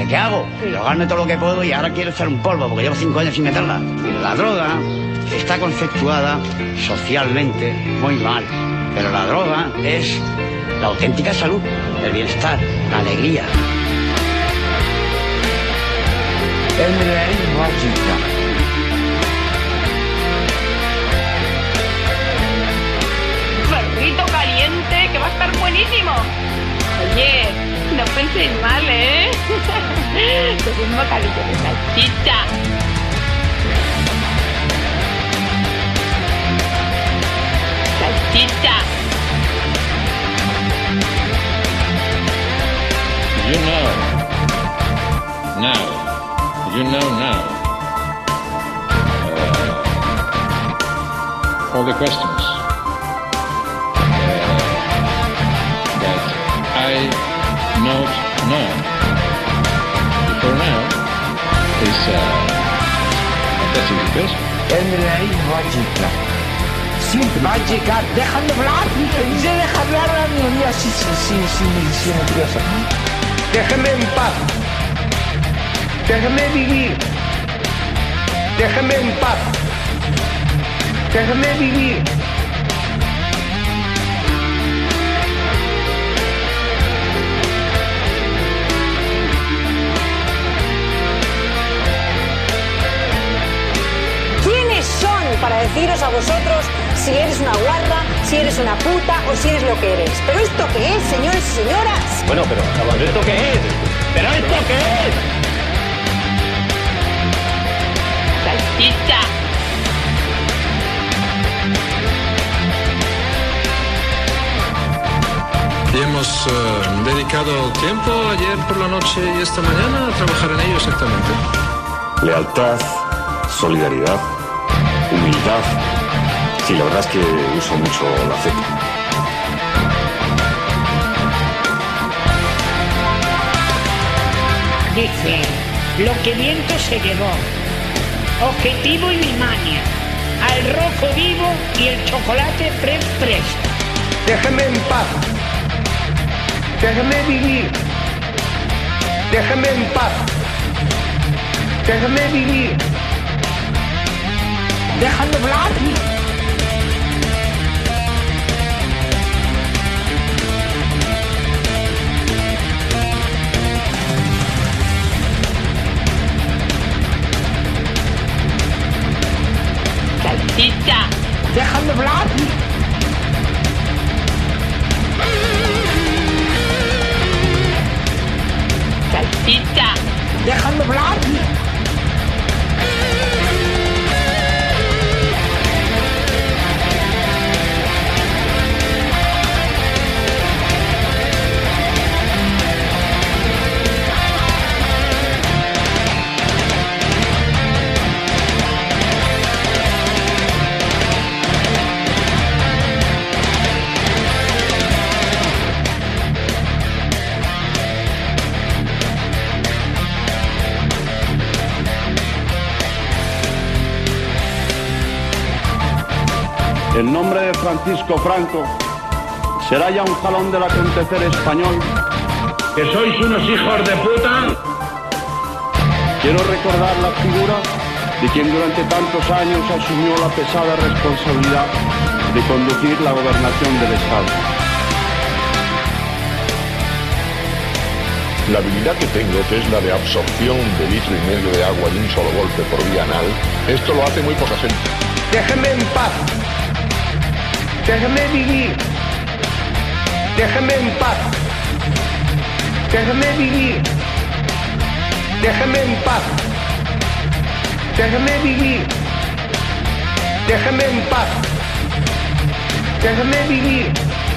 ¿qué hago? Drogarme todo lo que puedo y ahora quiero echar un polvo porque llevo 5 años sin meterla. La droga está conceptuada socialmente muy mal, pero la droga es la auténtica salud, el bienestar, la alegría. Perrito caliente, que va a estar buenísimo. Oye, no penséis mal, ¿eh? Es un bocadillo de salchicha. Salchicha. You know now all the questions that I not know before now is that's the question. Siempre va a llegar, déjame hablar, se deja hablar a la mía, sí, nerviosa. Déjame en paz, déjame vivir, déjame en paz, déjame vivir. ¿Quiénes son para deciros a vosotros si eres una guarra, si eres una puta o si eres lo que eres? ¿Pero esto qué es, señores y señoras? Bueno, pero ¿esto qué es? ¿Pero esto qué es? Salchicha. Y hemos dedicado tiempo ayer por la noche y esta mañana a trabajar en ello exactamente. Lealtad, solidaridad, humildad. Sí, la verdad es que uso mucho la Z. Dice, lo que viento se llevó, Objetivo y Birmania, al rojo vivo y el chocolate pres. Déjame en paz, déjame vivir, déjame en paz, déjame vivir, déjame hablar. Salchicha. Déjame hablar. Salchicha. Déjame hablar. El nombre de Francisco Franco será ya un jalón del acontecer español. ¿Que sois unos hijos de puta? Quiero recordar la figura de quien durante tantos años asumió la pesada responsabilidad de conducir la gobernación del Estado. La habilidad que tengo, que es la de absorción de 1,5 litros de agua de un solo golpe por vía anal, esto lo hace muy poca gente. Déjame en paz, déjame vivir, déjame en paz, déjame vivir, déjame en paz, déjame vivir, déjame en paz, déjame vivir.